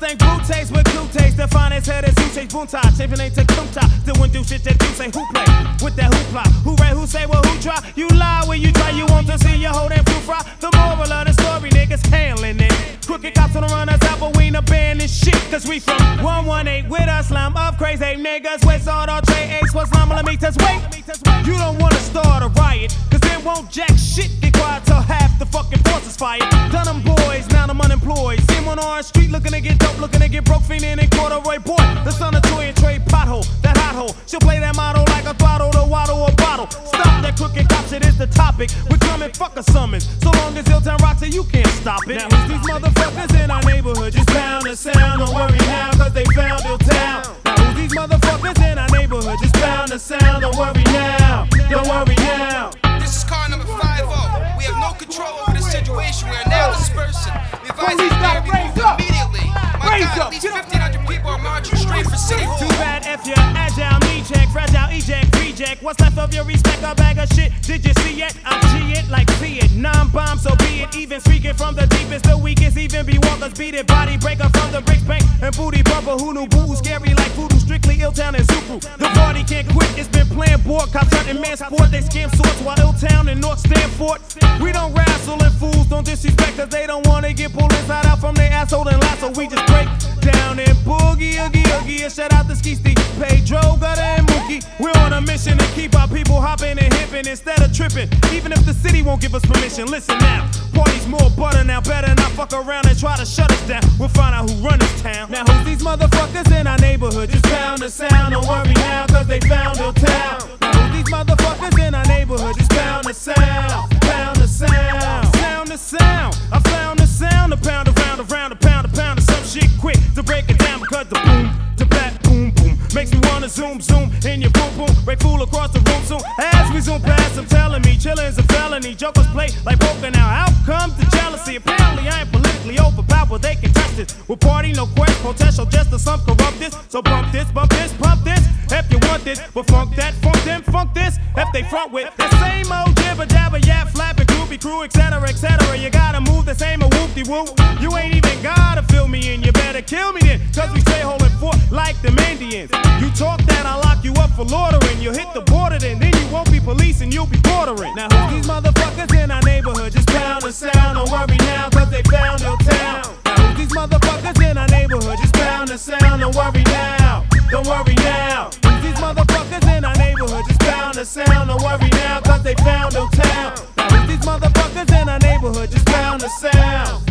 Mustang blue taste with blue taste. The finest head is Uche Bunta. Chafing ain't to Kumta. Still do shit that you say who play. With that hoopla. Who ran, who say, well, who try? You lie when you try. You want to see your whole damn proof fry. The moral of the story, niggas handling it. Crooked cops on the runners out, but we ain't abandoning shit. Cause we from 118 with a slum of crazy niggas. With sort of Trey Ace, what's millimeters weight? You don't wanna start a riot. Cause then won't jack shit. Get quiet till half the fucking force is fired. Done them boys, now I'm unemployed. See him on Orange Street looking to get dope, looking to get broke, fiending in corduroy boy. The son of Troy and Trey pothole, that hot hole. She'll play that motto like a throttle, the waddle or bottle. Stop that crooked cop shit, is the topic. We coming, fuck a summons. So long as Hilltown rocks it, you can't stop it. Now who's these motherfuckers in our neighborhood? Just pound the sound, don't worry now, cause they found Hilltown. Now who's these motherfuckers in our neighborhood? Just pound the sound, don't worry now, don't worry now. This is car number 50. We have no control over the situation. We are now dispersing. We advise you to be moved immediately. My God, at least 1,500 people are marching straight for City Hall. Too bad F you, agile, knee check, fragile, eject, reject. What's left of your respect? A bag of shit. Did you see it? I G it like see it. Non-bomb, so be it. Even speaking from the deepest, the weakest. Even be walkers, beat it. Body breaker from the bricks bank. And booty bumper, who knew boo? Scary like voodoo. Strictly Illtown and Zuku. The party can't quit. It's been playing board. Cops hunting man sport. They scam sorts while Illtown and North stand for it. We don't wrestle and fools don't disrespect cause they don't wanna get pulled inside out from their asshole and lasso. We just break down and boogie, oogie, oogie. And shout out to Ski Steve, Pedro, Gutter, and Mookie. We're on a mission to keep our people hopping and hipping instead of tripping. Even if the city won't give us permission, listen now. Party's more butter now, better not fuck around and try to shut us down. We'll find out who run this town. Now who's these motherfuckers in our neighborhood? Just pound the sound, don't worry now, cause they found Hilltown. Now who's these motherfuckers in our neighborhood? Just pound the sound, pound the sound, sound the sound. I found the sound, a pound around, a pound of some shit quick to break it down because the boom, the black boom boom makes me wanna zoom in your boom boom, break fool across the room soon. As we zoom past, I'm telling me chillin's a felony. Jokers play like poker now. Out comes the jealousy. Apparently I ain't politically overpowered. They can touch this. We'll party, no quest, potential just to some corrupt this. So bump this, pump this. If you want this, but funk that, funk them, funk this. If they front with that same old jibber jabber, yap, flapping, groovy crew, etc., etc. You gotta move the same old whoop-de-whoop. You ain't even gotta fill me in. You better kill me then, cause we stay holding fort like them Indians. You talk that, I'll lock you up for loitering. You hit the border then you won't be policing, you'll be bordering. Now who's these motherfuckers in our neighborhood? Just pound the sound, don't worry now, cause they found Hilltown. Now who's these motherfuckers in our neighborhood? Just pound the sound, don't worry now, don't worry now. Who's these motherfuckers in our neighborhood? Just pound the sound, don't worry now, cause they found Hilltown. Now who's these motherfuckers in our neighborhood? Just pound the sound.